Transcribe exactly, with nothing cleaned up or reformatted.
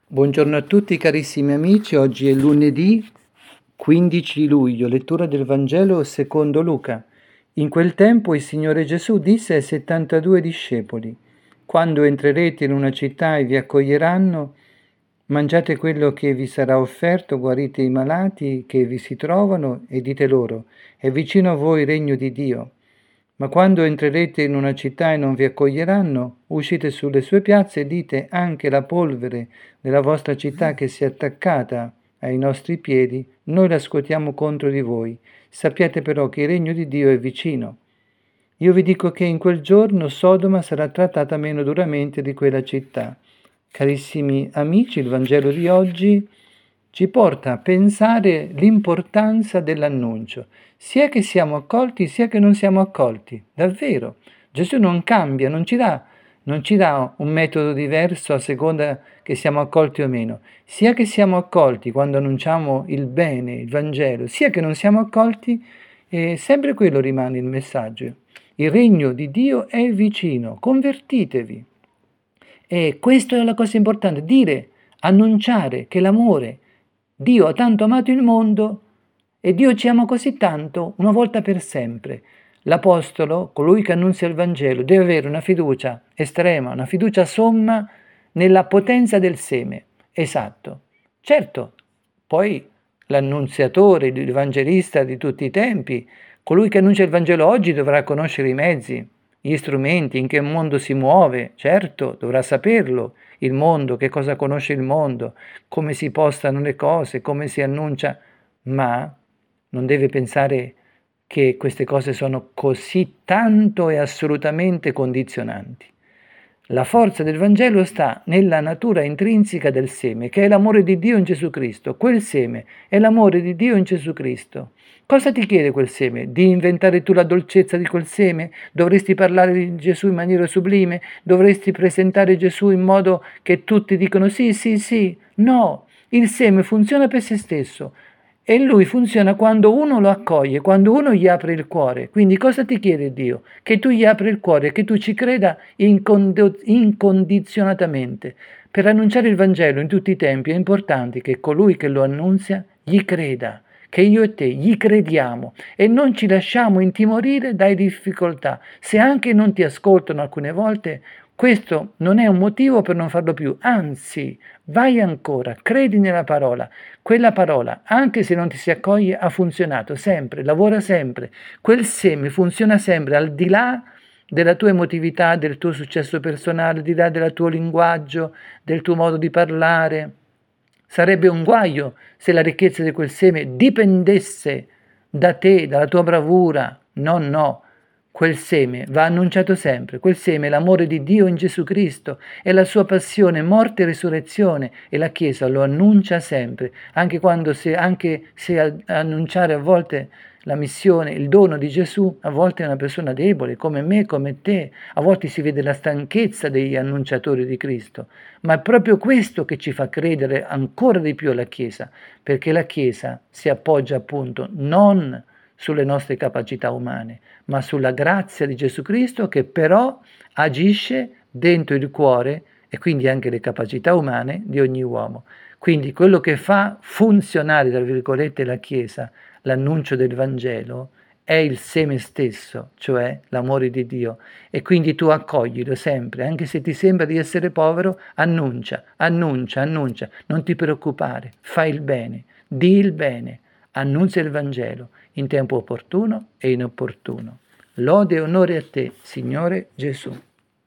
Buongiorno a tutti carissimi amici, oggi è lunedì quindici luglio, lettura del Vangelo secondo Luca. In quel tempo il Signore Gesù disse ai settantadue discepoli: quando entrerete in una città e vi accoglieranno, mangiate quello che vi sarà offerto, guarite i malati che vi si trovano e dite loro: è vicino a voi il regno di Dio. Ma quando entrerete in una città e non vi accoglieranno, uscite sulle sue piazze e dite: anche la polvere della vostra città che si è attaccata ai nostri piedi, noi la scuotiamo contro di voi. Sappiate però che il regno di Dio è vicino. Io vi dico che in quel giorno Sodoma sarà trattata meno duramente di quella città. Carissimi amici, il Vangelo di oggi ci porta a pensare l'importanza dell'annuncio, sia che siamo accolti sia che non siamo accolti. Davvero, Gesù non cambia, non ci dà, non ci dà un metodo diverso a seconda che siamo accolti o meno. Sia che siamo accolti quando annunciamo il bene, il Vangelo, sia che non siamo accolti, eh, sempre quello rimane il messaggio. Il regno di Dio è vicino, convertitevi. E questa è la cosa importante, dire, annunciare che l'amore, Dio ha tanto amato il mondo e Dio ci ama così tanto, una volta per sempre. L'Apostolo, colui che annunzia il Vangelo, deve avere una fiducia estrema, una fiducia somma nella potenza del seme. Esatto. Certo, poi l'annunziatore, l'evangelista di tutti i tempi, colui che annuncia il Vangelo oggi dovrà conoscere i mezzi, gli strumenti, in che mondo si muove, certo, dovrà saperlo, il mondo, che cosa conosce il mondo, come si postano le cose, come si annuncia, ma non deve pensare che queste cose sono così tanto e assolutamente condizionanti. La forza del Vangelo sta nella natura intrinseca del seme, che è l'amore di Dio in Gesù Cristo. Quel seme è l'amore di Dio in Gesù Cristo. Cosa ti chiede quel seme? Di inventare tu la dolcezza di quel seme? Dovresti parlare di Gesù in maniera sublime? Dovresti presentare Gesù in modo che tutti dicono sì, sì, sì? No, il seme funziona per se stesso. E lui funziona quando uno lo accoglie, quando uno gli apre il cuore. Quindi cosa ti chiede Dio? Che tu gli apri il cuore, che tu ci creda incondo- incondizionatamente. Per annunciare il Vangelo in tutti i tempi è importante che colui che lo annunzia gli creda, che io e te gli crediamo e non ci lasciamo intimorire dalle difficoltà. Se anche non ti ascoltano alcune volte, questo non è un motivo per non farlo più, anzi, vai ancora, credi nella parola. Quella parola, anche se non ti si accoglie, ha funzionato sempre, lavora sempre. Quel seme funziona sempre, al di là della tua emotività, del tuo successo personale, al di là del tuo linguaggio, del tuo modo di parlare. Sarebbe un guaio se la ricchezza di quel seme dipendesse da te, dalla tua bravura. No, no. Quel seme va annunciato sempre, quel seme è l'amore di Dio in Gesù Cristo, è la sua passione, morte e risurrezione, e la Chiesa lo annuncia sempre, anche quando se, anche se annunciare a volte la missione, il dono di Gesù, a volte è una persona debole, come me, come te, a volte si vede la stanchezza degli annunciatori di Cristo, ma è proprio questo che ci fa credere ancora di più alla Chiesa, perché la Chiesa si appoggia appunto non sulle nostre capacità umane, ma sulla grazia di Gesù Cristo che però agisce dentro il cuore e quindi anche le capacità umane di ogni uomo. Quindi quello che fa funzionare, tra virgolette, la Chiesa, l'annuncio del Vangelo, è il seme stesso, cioè l'amore di Dio. E quindi tu accoglilo sempre, anche se ti sembra di essere povero, annuncia, annuncia, annuncia, non ti preoccupare, fai il bene, di il bene, annunzia il Vangelo in tempo opportuno e inopportuno. Lode e onore a te, Signore Gesù.